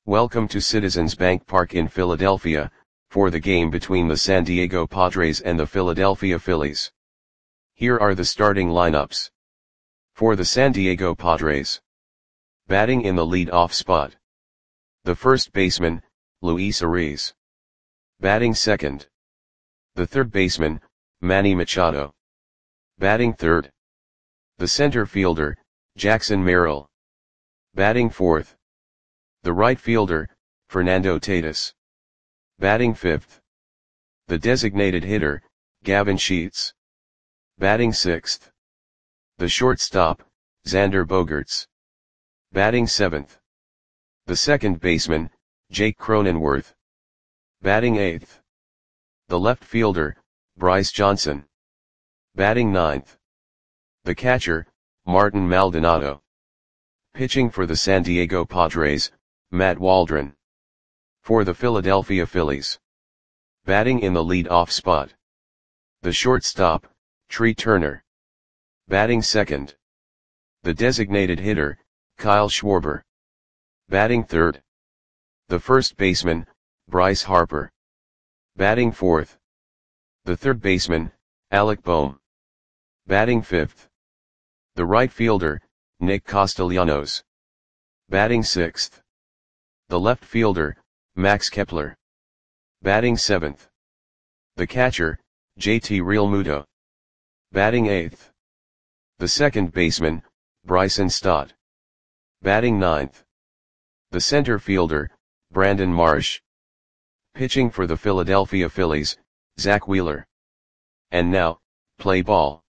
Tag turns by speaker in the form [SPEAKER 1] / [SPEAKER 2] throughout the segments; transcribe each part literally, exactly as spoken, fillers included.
[SPEAKER 1] Welcome to Citizens Bank Park in Philadelphia, for the game between the San Diego Padres and the Philadelphia Phillies. Here are the starting lineups. For the San Diego Padres. Batting in the lead-off spot. The first baseman, Luis Arraez. Batting second. The third baseman, Manny Machado. Batting third. The center fielder, Jackson Merrill. Batting fourth. The right fielder, Fernando Tatis. Batting fifth. The designated hitter, Gavin Sheets. Batting sixth. The shortstop, Xander Bogaerts. Batting seventh. The second baseman, Jake Cronenworth. Batting eighth. The left fielder, Bryce Johnson. Batting ninth. The catcher, Martin Maldonado. Pitching for the San Diego Padres, Matt Waldron. For the Philadelphia Phillies. Batting in the lead-off spot. The shortstop, Trea Turner. Batting second. The designated hitter, Kyle Schwarber. Batting third. The first baseman, Bryce Harper. Batting fourth. The third baseman, Alec Bohm. Batting fifth. The right fielder, Nick Castellanos. Batting sixth. The left fielder, Max Kepler. Batting seventh. The catcher, J T Realmuto. Batting eighth. The second baseman, Bryson Stott. Batting ninth. The center fielder, Brandon Marsh. Pitching for the Philadelphia Phillies, Zach Wheeler. And now, play ball.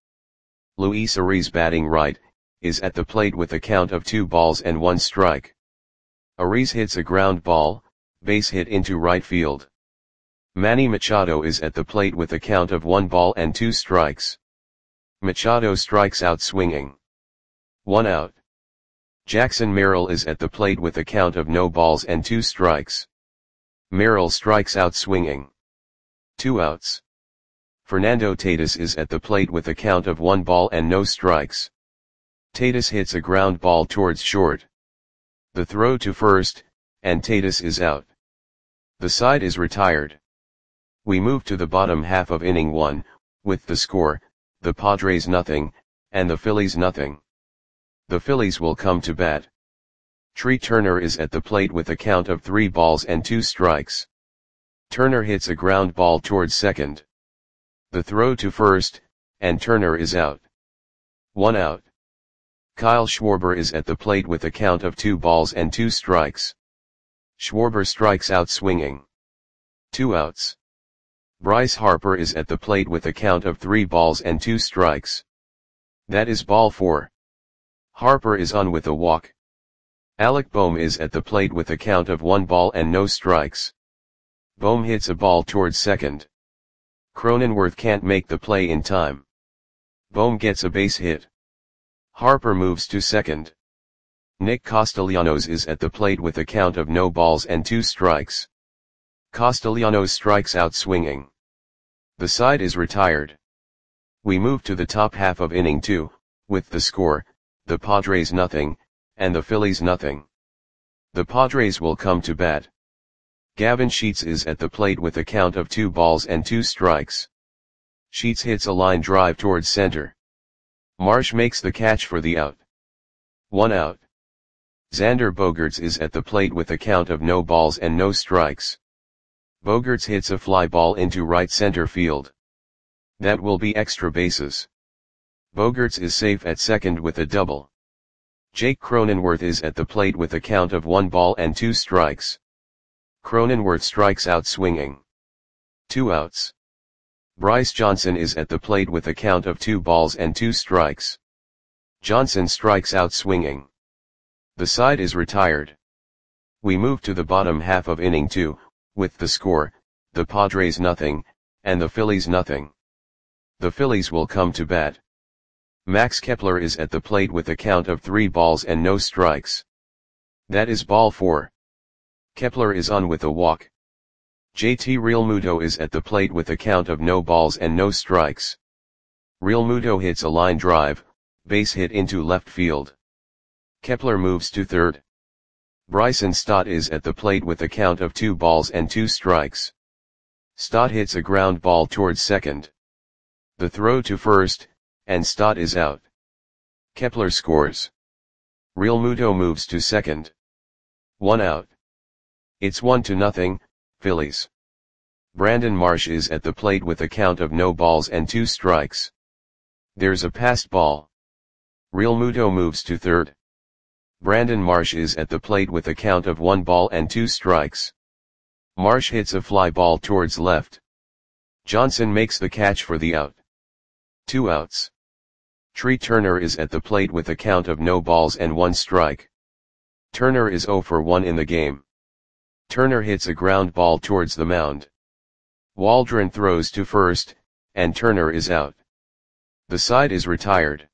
[SPEAKER 1] Luis Arraez batting right, is at the plate with a count of two balls and one strike. Arraez hits a ground ball, base hit into right field. Manny Machado is at the plate with a count of one ball and two strikes. Machado strikes out swinging. One out. Jackson Merrill is at the plate with a count of no balls and two strikes. Merrill strikes out swinging. Two outs. Fernando Tatis is at the plate with a count of one ball and no strikes. Tatis hits a ground ball towards short. The throw to first, and Tatis is out. The side is retired. We move to the bottom half of inning one, with the score, the Padres nothing, and the Phillies nothing. The Phillies will come to bat. Trea Turner is at the plate with a count of three balls and two strikes. Turner hits a ground ball towards second. The throw to first, and Turner is out. One out. Kyle Schwarber is at the plate with a count of two balls and two strikes. Schwarber strikes out swinging. Two outs. Bryce Harper is at the plate with a count of three balls and two strikes. That is ball four. Harper is on with a walk. Alec Bohm is at the plate with a count of one ball and no strikes. Bohm hits a ball towards second. Cronenworth can't make the play in time. Bohm gets a base hit. Harper moves to second. Nick Castellanos is at the plate with a count of no balls and two strikes. Castellanos strikes out swinging. The side is retired. We move to the top half of inning two, with the score, the Padres nothing, and the Phillies nothing. The Padres will come to bat. Gavin Sheets is at the plate with a count of two balls and two strikes. Sheets hits a line drive towards center. Marsh makes the catch for the out. One out. Xander Bogaerts is at the plate with a count of no balls and no strikes. Bogaerts hits a fly ball into right center field. That will be extra bases. Bogaerts is safe at second with a double. Jake Cronenworth is at the plate with a count of one ball and two strikes. Cronenworth strikes out swinging. Two outs. Bryce Johnson is at the plate with a count of two balls and two strikes. Johnson strikes out swinging. The side is retired. We move to the bottom half of inning two, with the score, the Padres nothing, and the Phillies nothing. The Phillies will come to bat. Max Kepler is at the plate with a count of three balls and no strikes. That is ball four. Kepler is on with a walk. J T Realmuto is at the plate with a count of no balls and no strikes. Realmuto hits a line drive, base hit into left field. Kepler moves to third. Bryson Stott is at the plate with a count of two balls and two strikes. Stott hits a ground ball towards second. The throw to first, and Stott is out. Kepler scores. Realmuto moves to second. One out. It's one to nothing, Phillies. Brandon Marsh is at the plate with a count of no balls and two strikes. There's a passed ball. Realmuto moves to third. Brandon Marsh is at the plate with a count of one ball and two strikes. Marsh hits a fly ball towards left. Johnson makes the catch for the out. Two outs. Tree Turner is at the plate with a count of no balls and one strike. Turner is oh for one in the game. Turner hits a ground ball towards the mound. Waldron throws to first, and Turner is out. The side is retired.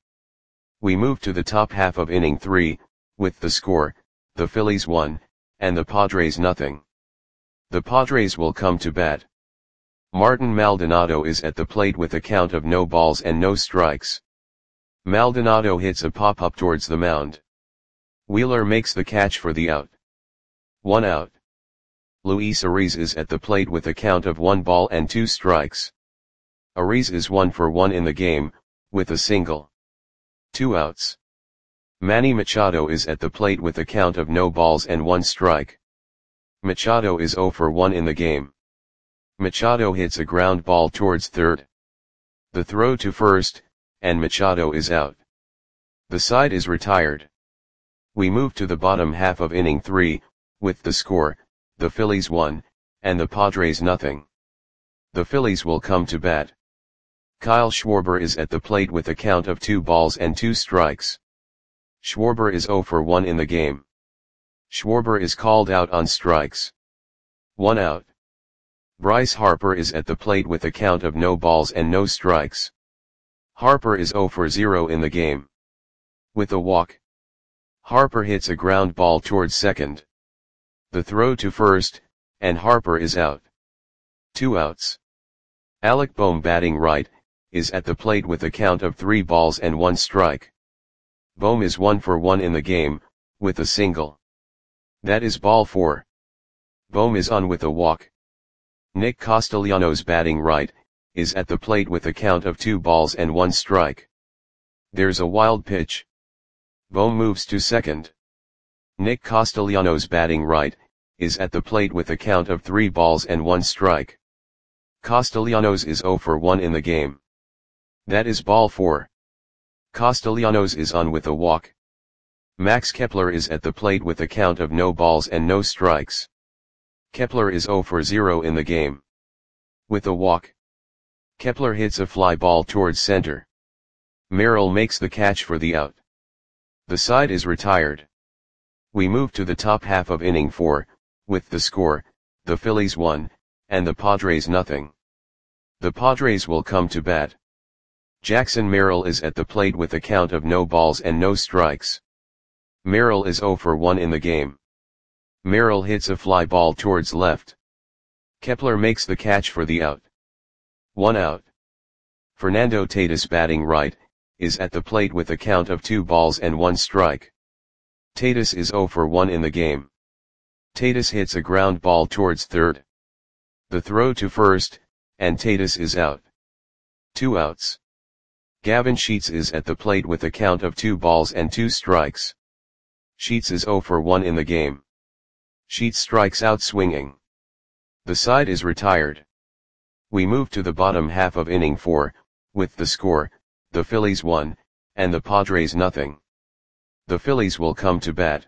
[SPEAKER 1] We move to the top half of inning three, with the score, the Phillies one, and the Padres nothing. The Padres will come to bat. Martin Maldonado is at the plate with a count of no balls and no strikes. Maldonado hits a pop-up towards the mound. Wheeler makes the catch for the out. One out. Luis Ariz is at the plate with a count of one ball and two strikes. Ariz is one for one in the game, with a single. Two outs. Manny Machado is at the plate with a count of no balls and one strike. Machado is oh for one in the game. Machado hits a ground ball towards third. The throw to first, and Machado is out. The side is retired. We move to the bottom half of inning three, with the score, the Phillies one, and the Padres nothing. The Phillies will come to bat. Kyle Schwarber is at the plate with a count of two balls and two strikes. Schwarber is oh for one in the game. Schwarber is called out on strikes. One out. Bryce Harper is at the plate with a count of no balls and no strikes. Harper is oh for zero in the game. With a walk. Harper hits a ground ball towards second. The throw to first, and Harper is out. Two outs. Alec Bohm, batting right, is at the plate with a count of three balls and one strike. Bohm is one for one in the game, with a single. That is ball four. Bohm is on with a walk. Nick Castellanos, batting right, is at the plate with a count of two balls and one strike. There's a wild pitch. Bohm moves to second. Nick Castellanos, batting right, is at the plate with a count of three balls and one strike. Castellanos is oh for one in the game. That is ball four. Castellanos is on with a walk. Max Kepler is at the plate with a count of no balls and no strikes. Kepler is oh for zero in the game. With a walk. Kepler hits a fly ball towards center. Merrill makes the catch for the out. The side is retired. We move to the top half of inning four, with the score, the Phillies one, and the Padres nothing. The Padres will come to bat. Jackson Merrill is at the plate with a count of no balls and no strikes. Merrill is oh for one in the game. Merrill hits a fly ball towards left. Kepler makes the catch for the out. One out. Fernando Tatis, batting right, is at the plate with a count of two balls and one strike. Tatis is oh for one in the game. Tatis hits a ground ball towards third. The throw to first, and Tatis is out. Two outs. Gavin Sheets is at the plate with a count of two balls and two strikes. Sheets is oh for one in the game. Sheets strikes out swinging. The side is retired. We move to the bottom half of inning four, with the score, the Phillies one, and the Padres nothing. The Phillies will come to bat.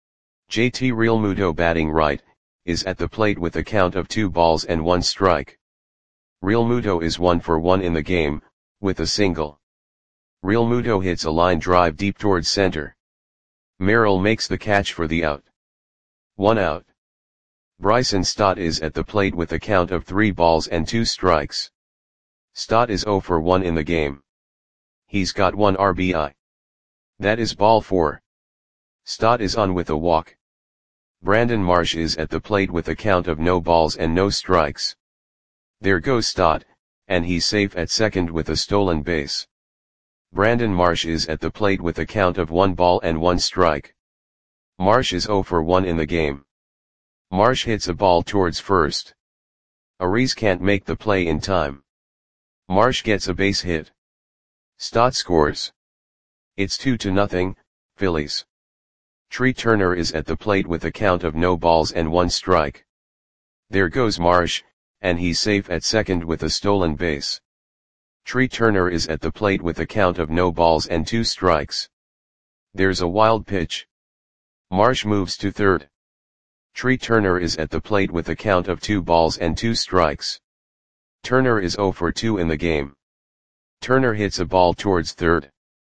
[SPEAKER 1] J T Realmuto, batting right, is at the plate with a count of two balls and one strike. Realmuto is one for one in the game, with a single. Realmuto hits a line drive deep towards center. Merrill makes the catch for the out. One out. Bryson Stott is at the plate with a count of three balls and two strikes. Stott is oh for one in the game. He's got one R B I. That is ball four. Stott is on with a walk. Brandon Marsh is at the plate with a count of no balls and no strikes. There goes Stott, and he's safe at second with a stolen base. Brandon Marsh is at the plate with a count of one ball and one strike. Marsh is zero for one in the game. Marsh hits a ball towards first. Arraez can't make the play in time. Marsh gets a base hit. Stott scores. It's two to nothing, Phillies. Trea Turner is at the plate with a count of no balls and one strike. There goes Marsh, and he's safe at second with a stolen base. Trea Turner is at the plate with a count of no balls and two strikes. There's a wild pitch. Marsh moves to third. Trea Turner is at the plate with a count of two balls and two strikes. Turner is zero for two in the game. Turner hits a ball towards third.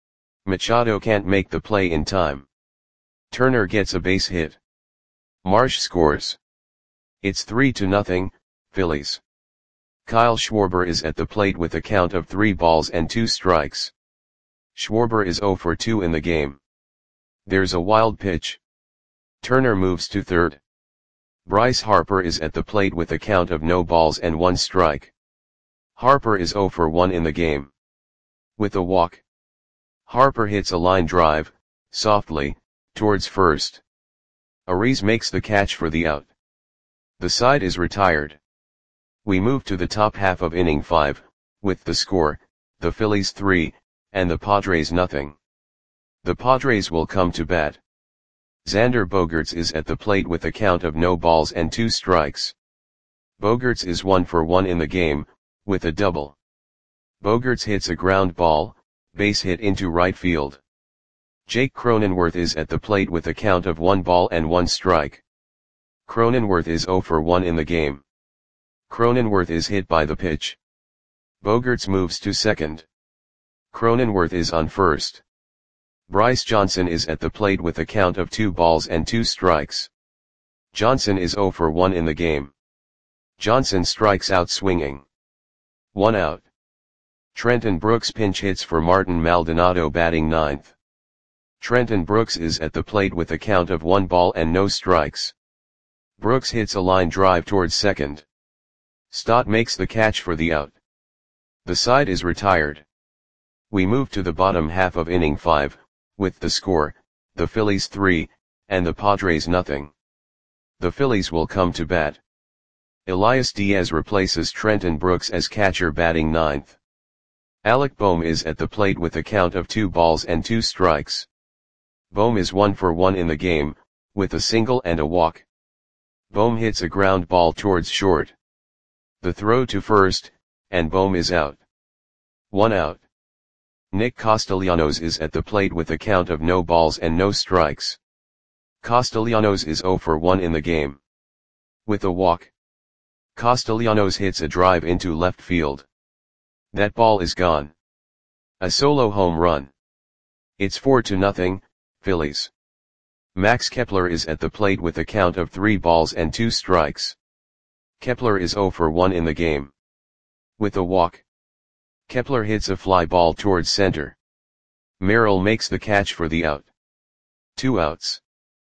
[SPEAKER 1] Machado can't make the play in time. Turner gets a base hit. Marsh scores. It's three to nothing, Phillies. Kyle Schwarber is at the plate with a count of three balls and two strikes. Schwarber is zero for two in the game. There's a wild pitch. Turner moves to third. Bryce Harper is at the plate with a count of no balls and one strike. Harper is zero for one in the game. With a walk. Harper hits a line drive, softly, towards first. Arraez makes the catch for the out. The side is retired. We move to the top half of inning five, with the score, the Phillies three, and the Padres nothing. The Padres will come to bat. Xander Bogaerts is at the plate with a count of no balls and two strikes. Bogaerts is one for one in the game, with a double. Bogaerts hits a ground ball, base hit into right field. Jake Cronenworth is at the plate with a count of one ball and one strike. Cronenworth is zero for one in the game. Cronenworth is hit by the pitch. Bogaerts moves to second. Cronenworth is on first. Bryce Johnson is at the plate with a count of two balls and two strikes. Johnson is zero for one in the game. Johnson strikes out swinging. One out. Trenton Brooks pinch hits for Martin Maldonado batting ninth. Trenton Brooks is at the plate with a count of one ball and no strikes. Brooks hits a line drive towards second. Stott makes the catch for the out. The side is retired. We move to the bottom half of inning five, with the score, the Phillies three, and the Padres nothing. The Phillies will come to bat. Elias Diaz replaces Trenton Brooks as catcher batting ninth. Alec Bohm is at the plate with a count of two balls and two strikes. Bohm is one for one in the game, with a single and a walk. Bohm hits a ground ball towards short. The throw to first, and Bohm is out. One out. Nick Castellanos is at the plate with a count of no balls and no strikes. Castellanos is zero for one in the game. With a walk. Castellanos hits a drive into left field. That ball is gone. A solo home run. It's four to nothing, Phillies. Max Kepler is at the plate with a count of three balls and two strikes. Kepler is zero for one in the game. With a walk. Kepler hits a fly ball towards center. Merrill makes the catch for the out. Two outs.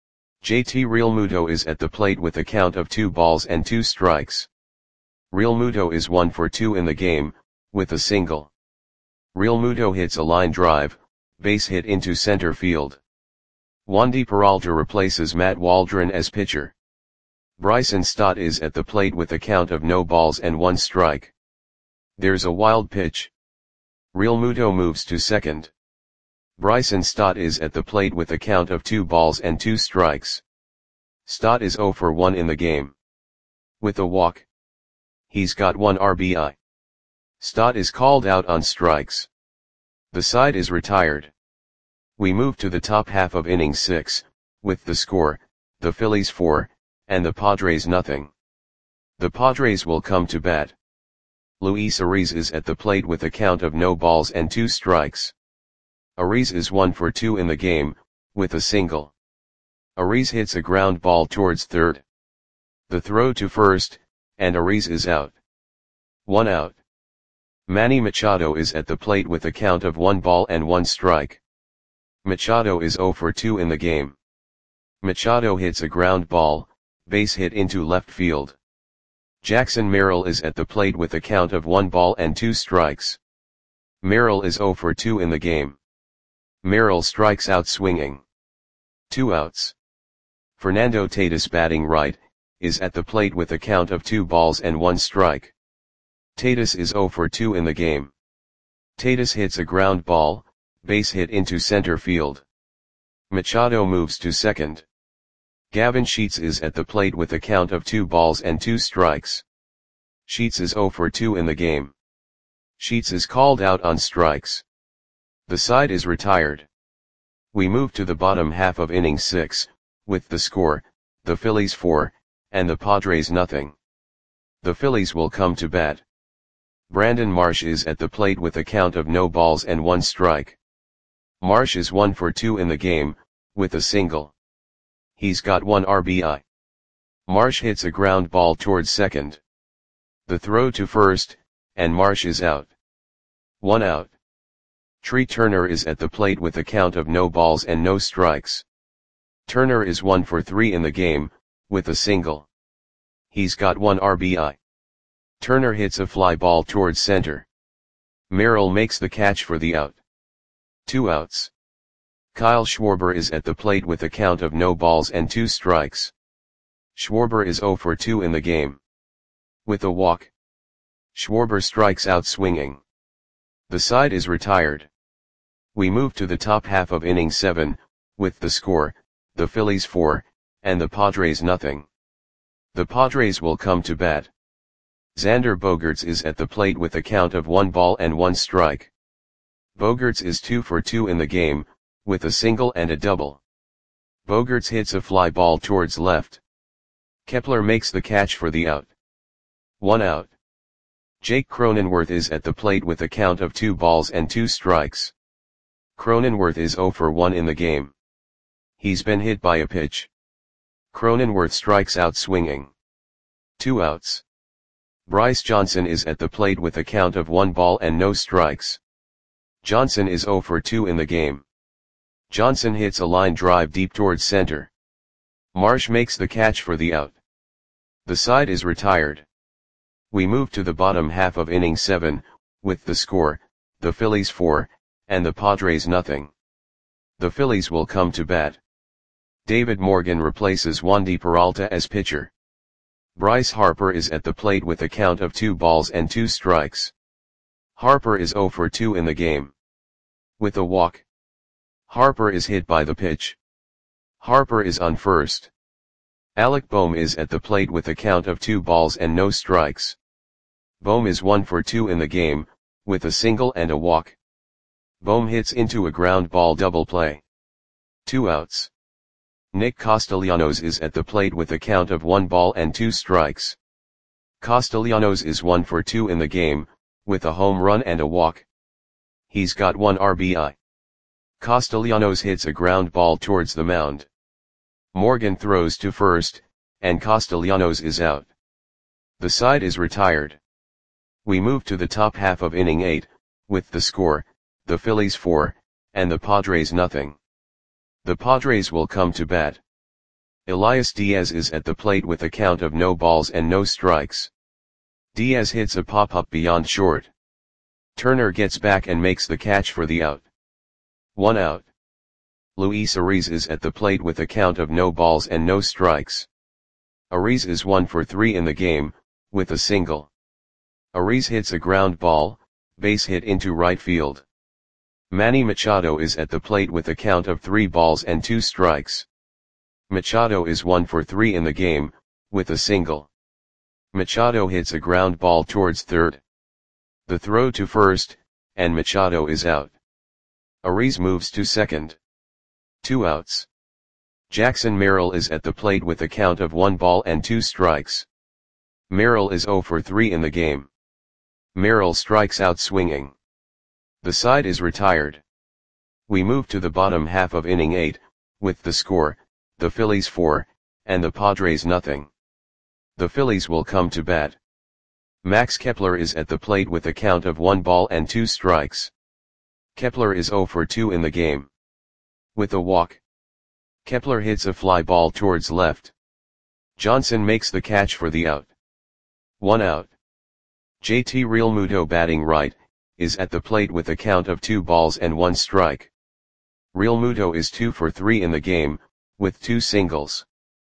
[SPEAKER 1] J T Realmuto is at the plate with a count of two balls and two strikes. Realmuto is one for two in the game, with a single. Realmuto hits a line drive, base hit into center field. Wandy Peralta replaces Matt Waldron as pitcher. Bryson Stott is at the plate with a count of no balls and one strike. There's a wild pitch. Realmuto moves to second. Bryson Stott is at the plate with a count of two balls and two strikes. Stott is zero for one in the game. With a walk. He's got one R B I. Stott is called out on strikes. The side is retired. We move to the top half of inning six, with the score, the Phillies four, and the Padres nothing. The Padres will come to bat. Luis Arraez is at the plate with a count of no balls and two strikes. Arraez is one for two in the game, with a single. Arraez hits a ground ball towards third. The throw to first, and Arraez is out. One out. Manny Machado is at the plate with a count of one ball and one strike. Machado is zero for two in the game. Machado hits a ground ball, base hit into left field. Jackson Merrill is at the plate with a count of one ball and two strikes. Merrill is zero for two in the game. Merrill strikes out swinging. Two outs. Fernando Tatis batting right, is at the plate with a count of two balls and one strike. Tatis is zero for two in the game. Tatis hits a ground ball, base hit into center field. Machado moves to second. Gavin Sheets is at the plate with a count of two balls and two strikes. Sheets is zero for two in the game. Sheets is called out on strikes. The side is retired. We move to the bottom half of inning six, with the score, the Phillies four, and the Padres nothing. The Phillies will come to bat. Brandon Marsh is at the plate with a count of no balls and one strike. Marsh is one for two in the game, with a single. He's got one R B I. Marsh hits a ground ball towards second. The throw to first, and Marsh is out. One out. Trey Turner is at the plate with a count of no balls and no strikes. Turner is one for three in the game, with a single. He's got one R B I. Turner hits a fly ball towards center. Merrill makes the catch for the out. Two outs. Kyle Schwarber is at the plate with a count of no balls and two strikes. Schwarber is zero for two in the game. With a walk. Schwarber strikes out swinging. The side is retired. We move to the top half of inning seven, with the score, the Phillies four, and the Padres nothing. The Padres will come to bat. Xander Bogaerts is at the plate with a count of one ball and one strike. Bogaerts is two for two in the game, with a single and a double. Bogaerts hits a fly ball towards left. Kepler makes the catch for the out. One out. Jake Cronenworth is at the plate with a count of two balls and two strikes. Cronenworth is zero for one in the game. He's been hit by a pitch. Cronenworth strikes out swinging. Two outs. Bryce Johnson is at the plate with a count of one ball and no strikes. Johnson is zero for two in the game. Johnson hits a line drive deep towards center. Marsh makes the catch for the out. The side is retired. We move to the bottom half of inning seven, with the score, the Phillies four, and the Padres nothing. The Phillies will come to bat. David Morgan replaces Wandy Peralta as pitcher. Bryce Harper is at the plate with a count of two balls and two strikes. Harper is zero for two in the game. With a walk. Harper is hit by the pitch. Harper is on first. Alec Bohm is at the plate with a count of two balls and no strikes. Bohm is one for two in the game, with a single and a walk. Bohm hits into a ground ball double play. Two outs. Nick Castellanos is at the plate with a count of one ball and two strikes. Castellanos is one for two in the game, with a home run and a walk. He's got one R B I. Castellanos hits a ground ball towards the mound. Morgan throws to first, and Castellanos is out. The side is retired. We move to the top half of inning eight, with the score, the Phillies four, and the Padres nothing. The Padres will come to bat. Elias Diaz is at the plate with a count of no balls and no strikes. Diaz hits a pop-up beyond short. Turner gets back and makes the catch for the out. One out. Luis Ariz is at the plate with a count of no balls and no strikes. Ariz is one for three in the game, with a single. Ariz hits a ground ball, base hit into right field. Manny Machado is at the plate with a count of three balls and two strikes. Machado is one for three in the game, with a single. Machado hits a ground ball towards third. The throw to first, and Machado is out. Ariz moves to second. Two outs. Jackson Merrill is at the plate with a count of one ball and two strikes. Merrill is zero for three in the game. Merrill strikes out swinging. The side is retired. We move to the bottom half of inning eight, with the score, the Phillies four, and the Padres nothing. The Phillies will come to bat. Max Kepler is at the plate with a count of one ball and two strikes. Kepler is zero for two in the game. With a walk. Kepler hits a fly ball towards left. Johnson makes the catch for the out. One out. J T Realmuto batting right, is at the plate with a count of two balls and one strike. Realmuto is two for three in the game, with two singles.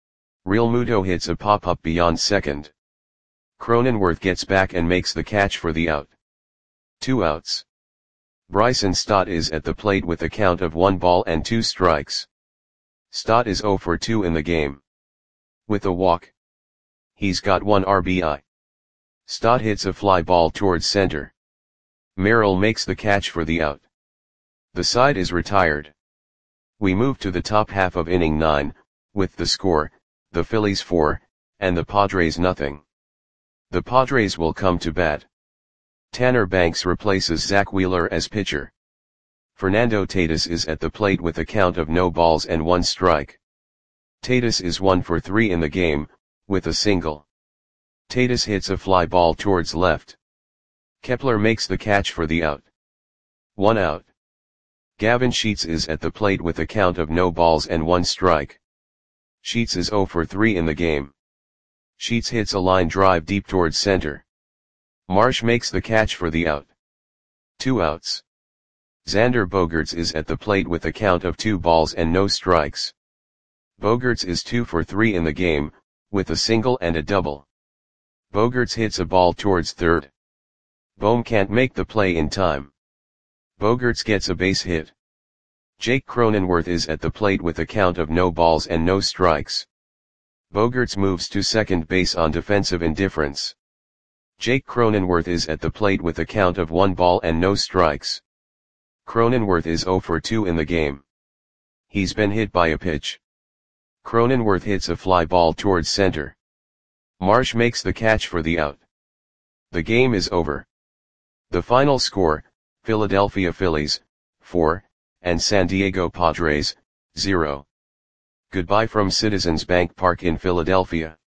[SPEAKER 1] Realmuto hits a pop-up beyond second. Cronenworth gets back and makes the catch for the out. Two outs. Bryson Stott is at the plate with a count of one ball and two strikes. Stott is oh for two in the game. With a walk. He's got one R B I. Stott hits a fly ball towards center. Merrill makes the catch for the out. The side is retired. We move to the top half of inning nine, with the score, the Phillies four, and the Padres nothing. The Padres will come to bat. Tanner Banks replaces Zach Wheeler as pitcher. Fernando Tatis is at the plate with a count of no balls and one strike. Tatis is one for three in the game, with a single. Tatis hits a fly ball towards left. Kepler makes the catch for the out. One out. Gavin Sheets is at the plate with a count of no balls and one strike. Sheets is oh for three in the game. Sheets hits a line drive deep towards center. Marsh makes the catch for the out. Two outs. Xander Bogaerts is at the plate with a count of two balls and no strikes. Bogaerts is two for three in the game, with a single and a double. Bogaerts hits a ball towards third. Bohm can't make the play in time. Bogaerts gets a base hit. Jake Cronenworth is at the plate with a count of no balls and no strikes. Bogaerts moves to second base on defensive indifference. Jake Cronenworth is at the plate with a count of one ball and no strikes. Cronenworth is oh for two in the game. He's been hit by a pitch. Cronenworth hits a fly ball towards center. Marsh makes the catch for the out. The game is over. The final score, Philadelphia Phillies, four, and San Diego Padres, zero. Goodbye from Citizens Bank Park in Philadelphia.